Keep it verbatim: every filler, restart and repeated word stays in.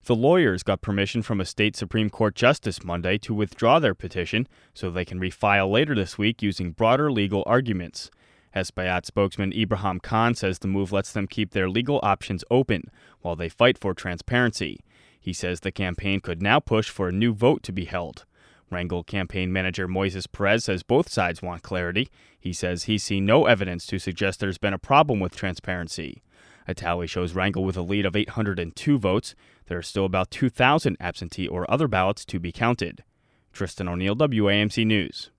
The lawyers got permission from a state Supreme Court justice Monday to withdraw their petition so they can refile later this week using broader legal arguments. Hesbayat spokesman Ibrahim Khan says the move lets them keep their legal options open while they fight for transparency. He says the campaign could now push for a new vote to be held. Wrangell campaign manager Moises Perez says both sides want clarity. He says he's seen no evidence to suggest there's been a problem with transparency. A tally shows Wrangell with a lead of eight hundred two votes. There are still about two thousand absentee or other ballots to be counted. Tristan O'Neill, W A M C News.